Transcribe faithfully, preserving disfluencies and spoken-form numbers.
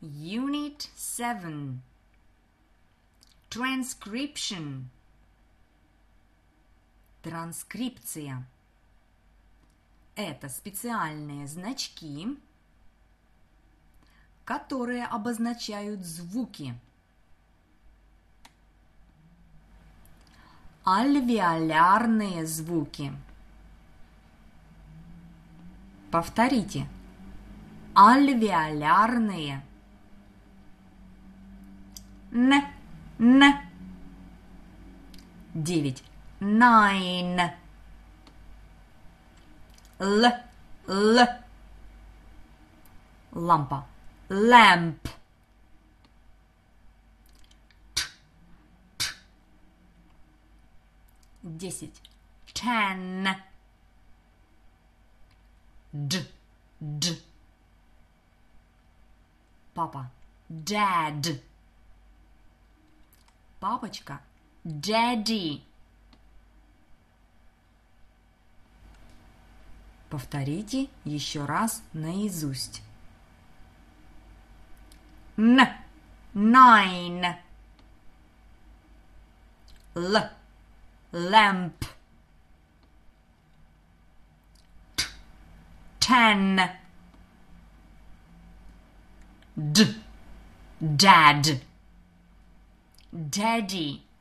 Unit seven. Transcription. Транскрипция. Это специальные значки, которые обозначают звуки. Альвеолярные звуки. Повторите. Альвеолярные. Н, н. Девять. Nine. Л, л. Лампа. Lamp. Т, т. Десять. Ten. Д, д. Папа. Dad. Папочка. Daddy. Повторите еще раз наизусть. Н. Nine. Л. Lamp. Т. Ten. Д. Dad. Daddy.